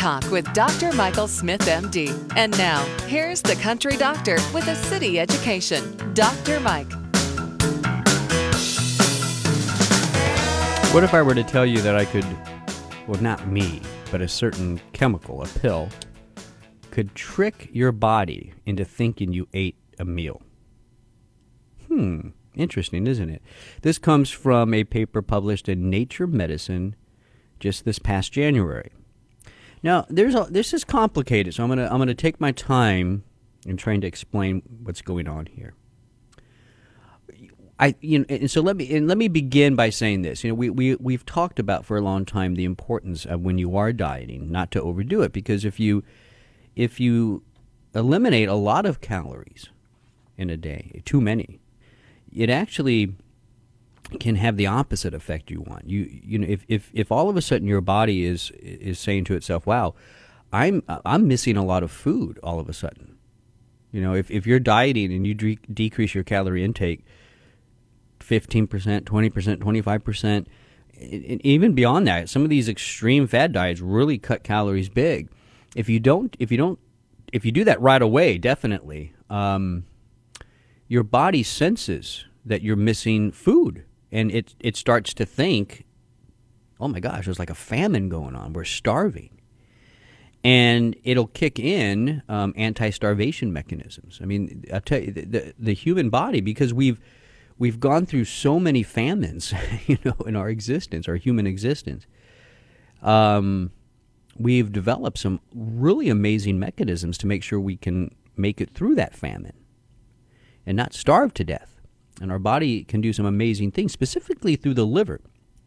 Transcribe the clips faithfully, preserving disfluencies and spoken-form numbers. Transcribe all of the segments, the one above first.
Talk with Doctor Michael Smith, M D. And now, here's the country doctor with a city education, Doctor Mike. What if I were to tell you that I could, well, not me, but a certain chemical, a pill, could trick your body into thinking you ate a meal? Hmm, interesting, isn't it? This comes from a paper published in Nature Medicine just this past January. Now, there's a, this is complicated, so I'm gonna I'm gonna take my time in trying to explain what's going on here. I you know, and so let me and let me begin by saying this. You know, we we we've talked about for a long time the importance of when you are dieting not to overdo it, because if you if you eliminate a lot of calories in a day, too many, it actually can have the opposite effect you want. You you know, if, if, if all of a sudden your body is is saying to itself, "Wow, I'm I'm missing a lot of food," all of a sudden, you know, if if you're dieting and you de- decrease your calorie intake fifteen percent, twenty percent, twenty-five percent, and even beyond that, some of these extreme fad diets really cut calories big. If you don't, if you don't, if you do that right away, definitely, um, your body senses that you're missing food. And it it starts to think, oh my gosh, there's like a famine going on. We're starving. And it'll kick in um, anti-starvation mechanisms. I mean, I'll tell you, the, the, the human body, because we've we've gone through so many famines, you know, in our existence, our human existence, um, we've developed some really amazing mechanisms to make sure we can make it through that famine and not starve to death. And our body can do some amazing things, specifically through the liver.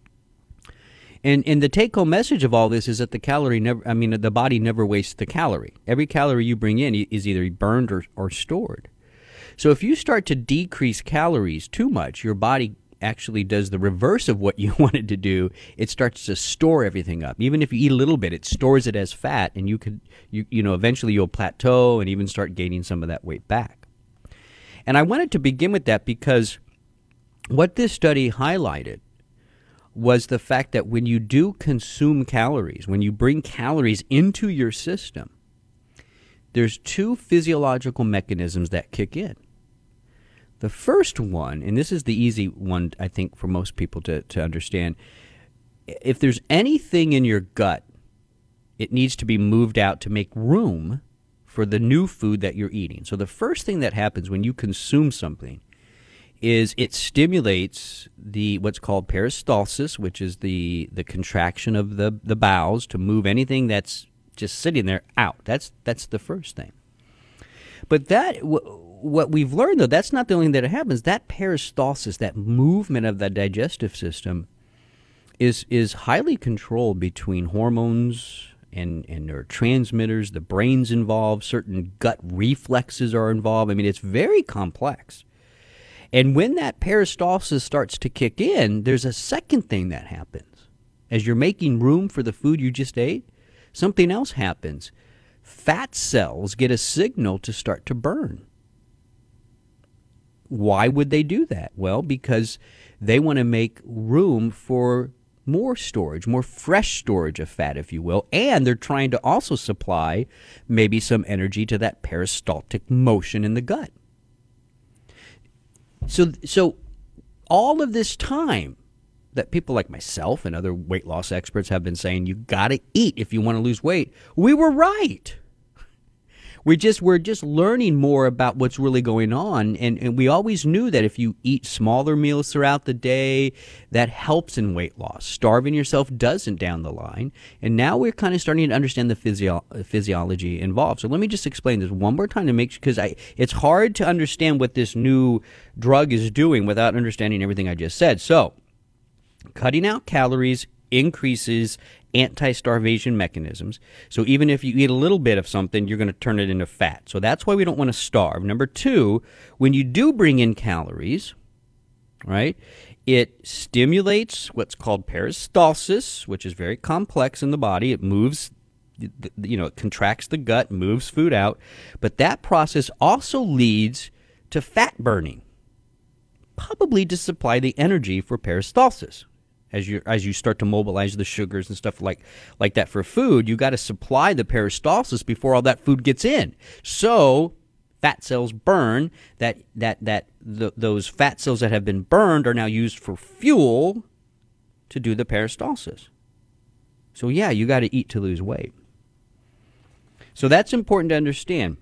And and the take-home message of all this is that the calorie never, I mean, the body never wastes the calorie. Every calorie you bring in is either burned or, or stored. So if you start to decrease calories too much, your body actually does the reverse of what you wanted to do. It starts to store everything up. Even if you eat a little bit, it stores it as fat, and you could, you you know, eventually you'll plateau and even start gaining some of that weight back. And I wanted to begin with that because what this study highlighted was the fact that when you do consume calories, when you bring calories into your system, there's two physiological mechanisms that kick in. The first one, and this is the easy one, I think, for most people to, to understand, if there's anything in your gut, it needs to be moved out to make room for the new food that you're eating. So the first thing that happens when you consume something is it stimulates the what's called peristalsis, which is the the contraction of the, the bowels to move anything that's just sitting there out. That's that's the first thing. But that w- what we've learned, though, that's not the only thing that happens. That peristalsis, that movement of the digestive system, is is highly controlled between hormones and, and neurotransmitters. The brain's involved. Certain gut reflexes are involved. I mean, it's very complex. And when that peristalsis starts to kick in, there's a second thing that happens. As you're making room for the food you just ate, something else happens. Fat cells get a signal to start to burn. Why would they do that? Well, because they want to make room for more storage, more fresh storage of fat, if you will, and they're trying to also supply maybe some energy to that peristaltic motion in the gut. So, so all of this time that people like myself and other weight loss experts have been saying, you got to eat if you want to lose weight, we were right. We just we're just learning more about what's really going on, and, and we always knew that if you eat smaller meals throughout the day, that helps in weight loss. Starving yourself doesn't down the line, and now we're kind of starting to understand the physio- physiology involved. So let me just explain this one more time to make sure, because I it's hard to understand what this new drug is doing without understanding everything I just said. So cutting out calories increases anti-starvation mechanisms. So even if you eat a little bit of something, you're going to turn it into fat. So that's why we don't want to starve. Number two, when you do bring in calories, right, it stimulates what's called peristalsis, which is very complex in the body. It moves, you know, it contracts the gut, moves food out. But that process also leads to fat burning, probably to supply the energy for peristalsis. As you as you start to mobilize the sugars and stuff like like that for food, you got to supply the peristalsis before all that food gets in. So fat cells burn. That that that the, those fat cells that have been burned are now used for fuel to do the peristalsis. So yeah, you got to eat to lose weight. So that's important to understand.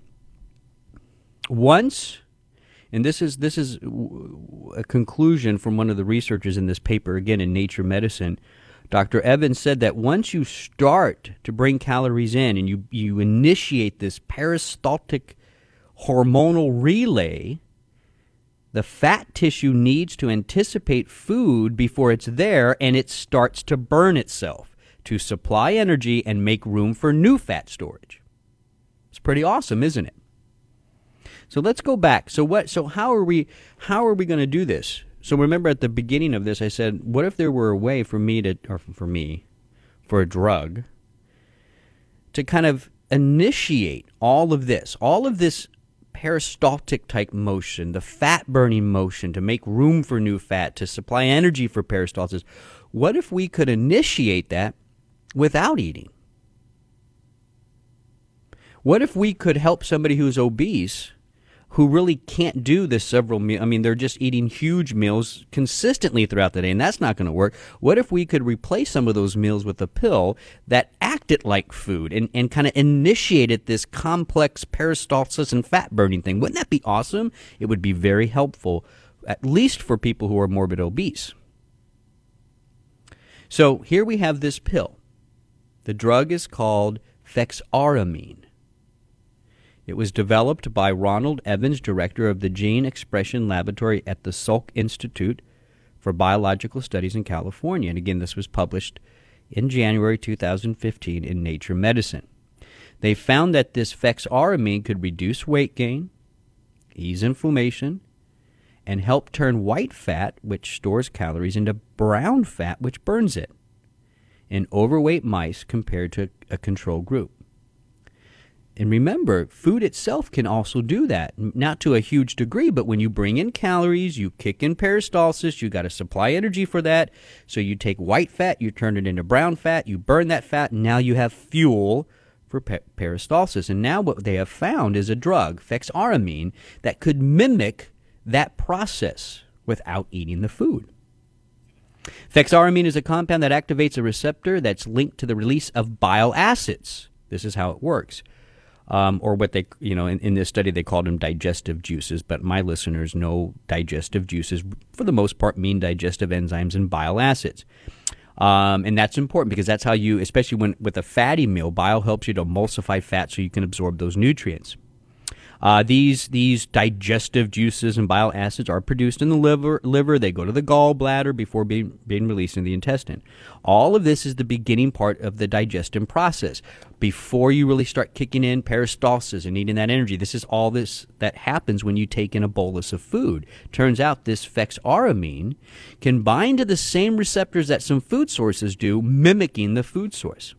Once, and this is this is a conclusion from one of the researchers in this paper, again in Nature Medicine, Doctor Evans said that once you start to bring calories in and you, you initiate this peristaltic hormonal relay, the fat tissue needs to anticipate food before it's there, and it starts to burn itself to supply energy and make room for new fat storage. It's pretty awesome, isn't it? So let's go back. So what? So how are we? How are we going to do this? So remember at the beginning of this, I said, what if there were a way for me to, or for me, for a drug, to kind of initiate all of this, all of this peristaltic type motion, the fat burning motion to make room for new fat, to supply energy for peristalsis? What if we could initiate that without eating? What if we could help somebody who's obese, who really can't do this several meals? I mean, they're just eating huge meals consistently throughout the day, and that's not going to work. What if we could replace some of those meals with a pill that acted like food and, and kind of initiated this complex peristalsis and fat burning thing? Wouldn't that be awesome? It would be very helpful, at least for people who are morbid obese. So here we have this pill. The drug is called fexaramine. It was developed by Ronald Evans, director of the Gene Expression Laboratory at the Salk Institute for Biological Studies in California. And again, this was published in January two thousand fifteen in Nature Medicine. They found that this fexaramine could reduce weight gain, ease inflammation, and help turn white fat, which stores calories, into brown fat, which burns it, in overweight mice compared to a control group. And remember, food itself can also do that, not to a huge degree, but when you bring in calories, you kick in peristalsis, you got to supply energy for that. So you take white fat, you turn it into brown fat, you burn that fat, and now you have fuel for pe- peristalsis. And now what they have found is a drug, fexaramine, that could mimic that process without eating the food. Fexaramine is a compound that activates a receptor that's linked to the release of bile acids. This is how it works. Um, or what they, you know, in, in this study they called them digestive juices, but my listeners know digestive juices, for the most part, mean digestive enzymes and bile acids. Um, and that's important because that's how you, especially when with a fatty meal, bile helps you to emulsify fat so you can absorb those nutrients. Uh, these these digestive juices and bile acids are produced in the liver. Liver. They go to the gallbladder before being, being released in the intestine. All of this is the beginning part of the digestion process. Before you really start kicking in peristalsis and needing that energy, this is all this that happens when you take in a bolus of food. Turns out this fexaramine can bind to the same receptors that some food sources do, mimicking the food source.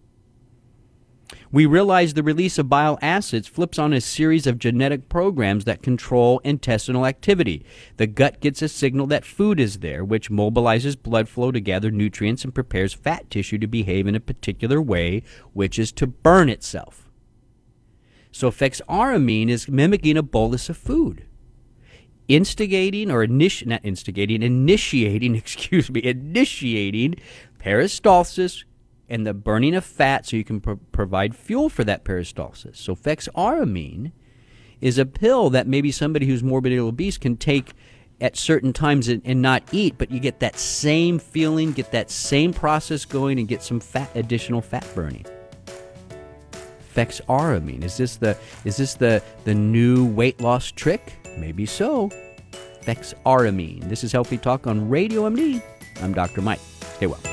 We realize the release of bile acids flips on a series of genetic programs that control intestinal activity. The gut gets a signal that food is there, which mobilizes blood flow to gather nutrients and prepares fat tissue to behave in a particular way, which is to burn itself. So fexaramine is mimicking a bolus of food, instigating or initi- not instigating, initiating, excuse me, initiating peristalsis and the burning of fat so you can pro- provide fuel for that peristalsis. So fexaramine is a pill that maybe somebody who's morbidly obese can take at certain times and, and not eat, but you get that same feeling, get that same process going, and get some fat, additional fat burning. Fexaramine, is this the is this the the new weight loss trick? Maybe so. Fexaramine. This is Healthy Talk on Radio M D. I'm Doctor Mike. Stay well.